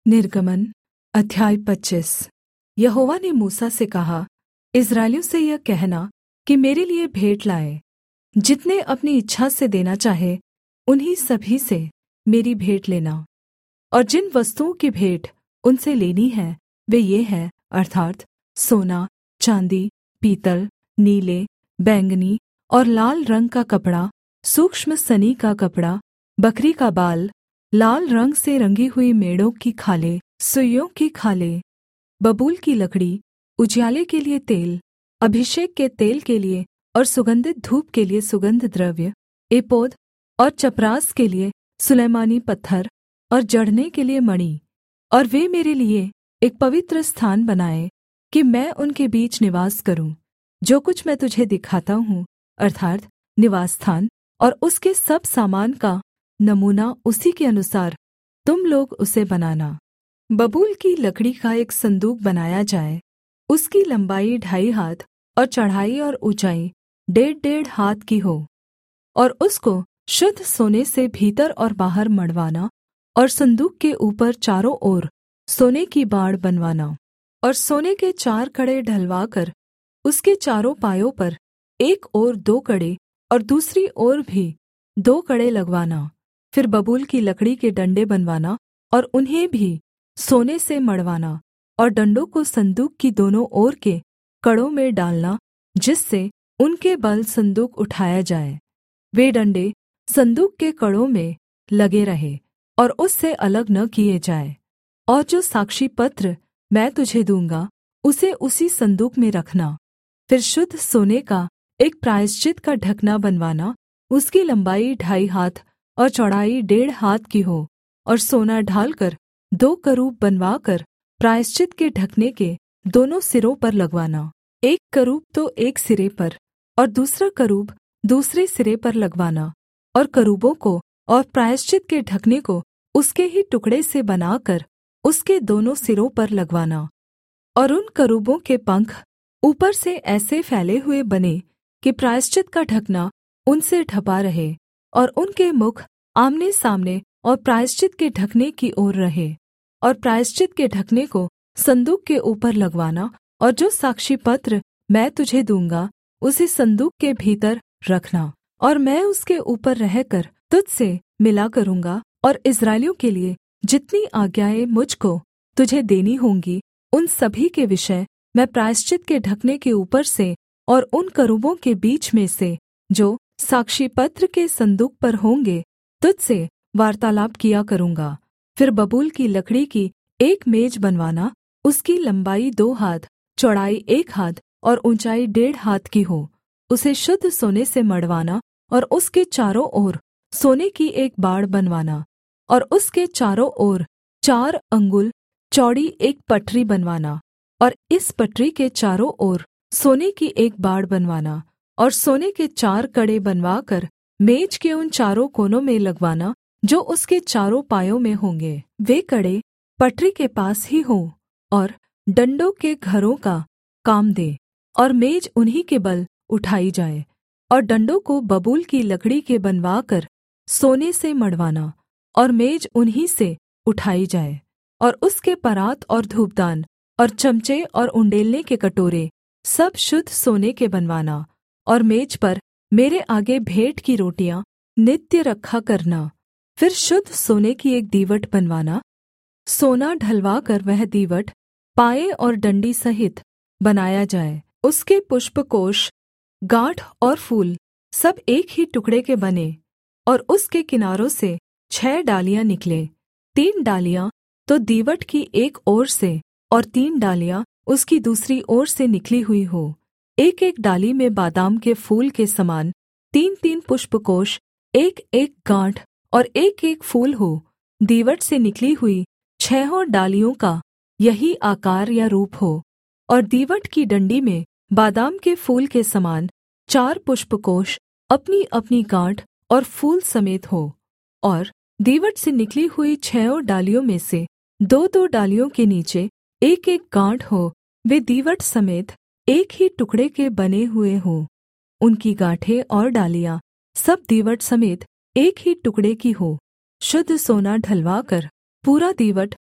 निर्गमन अध्याय 25। यहोवा ने मूसा से कहा, इस्राएलियों से यह कहना कि मेरे लिये भेंट लाएँ। जितने अपनी इच्छा से देना चाहे उन्हीं सभी से मेरी भेंट लेना। और जिन वस्तुओं की भेंट उनसे लेनी है वे ये हैं, अर्थात् सोना, चाँदी, पीतल, नीले, बैंगनी और लाल रंग का कपड़ा, सूक्ष्म सनी का कपड़ा, बकरी का बाल, लाल रंग से रंगी हुई मेढ़ों की खालें, सुइसों की खालें, बबूल की लकड़ी, उजियाले के लिए तेल, अभिषेक के तेल के लिए और सुगन्धित धूप के लिए सुगन्ध द्रव्य, एपोद और चपरास के लिए सुलैमानी पत्थर और जड़ने के लिए मणि। और वे मेरे लिए एक पवित्र स्थान बनाएँ कि मैं उनके बीच निवास करूँ। जो कुछ मैं तुझे दिखाता हूँ, अर्थात् निवासस्थान और उसके सब सामान का नमूना, उसी के अनुसार तुम लोग उसे बनाना। बबूल की लकड़ी का एक सन्दूक बनाया जाए। उसकी लम्बाई 2.5 हाथ और चौड़ाई और ऊँचाई 1.5 हाथ की हो। और उसको शुद्ध सोने से भीतर और बाहर मढ़वाना और सन्दूक के ऊपर चारों ओर सोने की बाड़ बनवाना। और सोने के 4 कड़े ढलवाकर उसके चारों पायों पर एक ओर 2 कड़े और दूसरी ओर भी 2 कड़े लगवाना। फिर बबूल की लकड़ी के डण्डे बनवाना और उन्हें भी सोने से मढ़वाना और डण्डों को सन्दूक की दोनों ओर के कड़ों में डालना, जिससे उनके बल सन्दूक उठाया जाए। वे डण्डे सन्दूक के कड़ों में लगे रहें और उससे अलग न किए जाएँ। और जो साक्षीपत्र मैं तुझे दूँगा उसे उसी सन्दूक में रखना। फिर शुद्ध सोने का एक प्रायश्चित का ढकना बनवाना। उसकी लम्बाई 2.5 हाथ और चौड़ाई 1.5 हाथ की हो। और सोना ढालकर 2 करूब बनवाकर प्रायश्चित के ढकने के दोनों सिरों पर लगवाना। एक करूब तो एक सिरे पर और दूसरा करूब दूसरे सिरे पर लगवाना। और करूबों को और प्रायश्चित के ढकने को उसके ही टुकड़े से बनाकर उसके दोनों सिरों पर लगवाना। और उन करूबों के पंख ऊपर से ऐसे फैले हुए बने कि प्रायश्चित का ढकना उनसे ढँपा रहे, और उनके मुख आमने सामने और प्रायश्चित के ढकने की ओर रहे। और प्रायश्चित के ढकने को सन्दूक के ऊपर लगवाना। और जो साक्षीपत्र मैं तुझे दूँगा उसे सन्दूक के भीतर रखना। और मैं उसके ऊपर रहकर तुझ से मिला करूँगा। और इस्राएलियों के लिए जितनी आज्ञाएँ मुझ को तुझे देनी होंगी उन सभी के विषय मैं प्रायश्चित के ढकने के ऊपर से और उन करूबों के बीच में से जो साक्षीपत्र के सन्दूक पर होंगे तुझ से वार्तालाप किया करूँगा। फिर बबूल की लकड़ी की एक मेज बनवाना। उसकी लम्बाई 2 हाथ, चौड़ाई 1 हाथ और ऊँचाई 1.5 हाथ की हो। उसे शुद्ध सोने से मढ़वाना और उसके चारों ओर सोने की एक बाड़ बनवाना। और उसके चारों ओर 4 अंगुल चौड़ी एक पटरी बनवाना। और इस पटरी के चारों ओर सोने की एक बाड़ बनवाना। और सोने के 4 कड़े बनवाकर मेज के उन चारों कोनों में लगवाना जो उसके चारों पायों में होंगे। वे कड़े पटरी के पास ही हों और डण्डों के घरों का काम दे, और मेज उन्हीं के बल उठाई जाए। और डण्डों को बबूल की लकड़ी के बनवाकर सोने से मढ़वाना, और मेज उन्हीं से उठाई जाए। और उसके परात और धूपदान और चमचे और उण्डेलने के कटोरे सब शुद्ध सोने के बनवाना। और मेज पर मेरे आगे भेंट की रोटियाँ नित्य रखा करना। फिर शुद्ध सोने की एक दीवट बनवाना। सोना ढलवाकर वह दीवट पाए और डण्डी सहित बनाया जाए। उसके पुष्पकोष, गाँठ और फूल सब एक ही टुकड़े के बने। और उसके किनारों से 6 डालियाँ निकलें, 3 डालियाँ तो दीवट की एक ओर से और 3 डालियाँ उसकी दूसरी ओर से निकली हुई हो। एक-एक डाली में बादाम के फूल के समान 3-3 पुष्पकोष, एक-एक गाँठ और एक-एक फूल हो। दीवट से निकली हुई 6 डालियों का यही आकार या रूप हो। और दीवट की डण्डी में बादाम के फूल के समान 4 पुष्पकोष अपनी-अपनी गाँठ और फूल समेत हो। और दीवट से निकली हुई 6 डालियों में से 2-2 डालियों के नीचे एक-एक गाँठ हो। वे दीवट समेत एक ही टुकड़े के बने हुए हों। उनकी गाँठें और डालियाँ सब दीवट समेत एक ही टुकड़े की हो। शुद्ध सोना ढलवाकर पूरा दीवट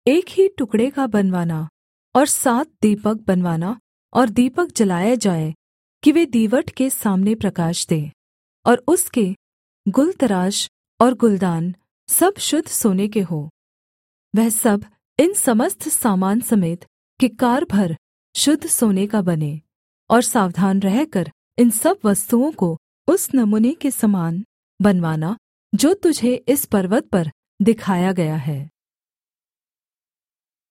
एक ही टुकड़े का बनवाना और 7 दीपक बनवाना और दीपक जलाए जाएँ कि वे दीवट के सामने प्रकाश दें। और उसके गुलतराश और गुलदान सब शुद्ध सोने के हों। वह सब इन समस्त सामान समेत किक्कार भर शुद्ध सोने का बने। और सावधान रहकर इन सब वस्तुओं को उस नमूने के समान बनवाना जो तुझे इस पर्वत पर दिखाया गया है।